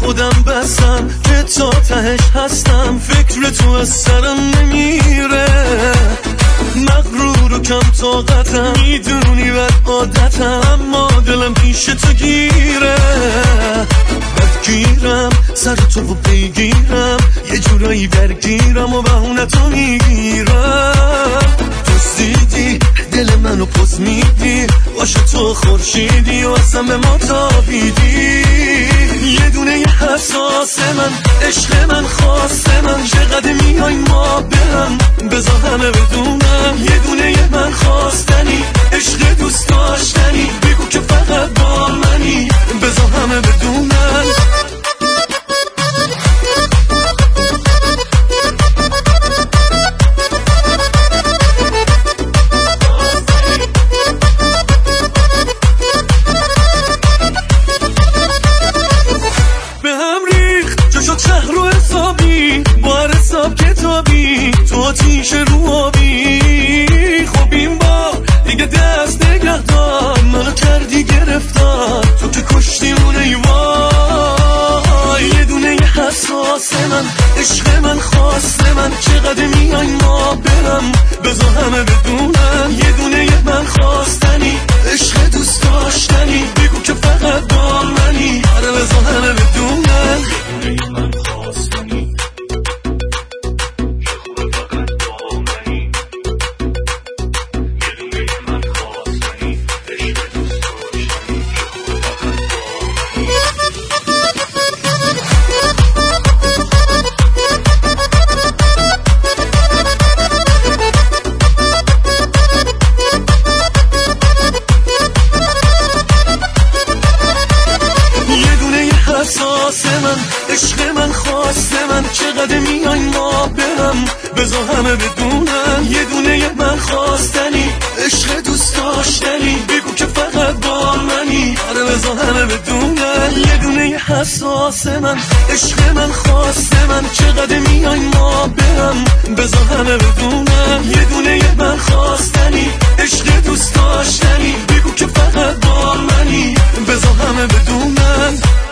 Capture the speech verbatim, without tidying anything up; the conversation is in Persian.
خودم بسم که تا تهش هستم، فکر تو از سرم نمیره. مغرور و کم طاقتم، میدونی بد عادتم، اما دلم پیش تو گیره. بدگیرم سر تو و پیگیرم، یه جورایی درگیرم و بهونه تو میگیرم. دزدیدی دل منو پس میدی، باشه تو خورشیدی و اصلا به ما تابیدی. یه دونه یه حساس من، عشق من، خواست من، چقدر میای ما برم، بذار همه بدونم. یه دونه یه من خواستنی، عشق دوست داشتنی، بگو که فقط با منی، بذار همه بدونم. شهر رو حسابی با هر حساب کتابی، تو آتیش رو آبی. خب این بار دیگه دست نگه دار، منو کردی گرفتار، تو که کشتیمون ای وای. یه دونه یه حساس من، عشق من، خواست من، چقدر میای ما برم، بذار همه بدونم. یه دونه یه من خواستنی، عشق دوست داشتنی، بگو که فقط با منی، آره بذار همه بدونم. حساس من، عشق من، خواست من، چقدر میای ما برم، بذار همه بدونم. یه دونه یه من خواستنی، عشق دوست داشتنی، بگو که فقط با منی، آره بذار همه بدونم. یه دونه یه حساس من، عشق من، خواست من، چقدر میای ما برم، بذار همه بدونم. یه دونه یه من خواستنی، عشق دوست داشتنی، بگو که فقط با منی، بذار همه بدونم.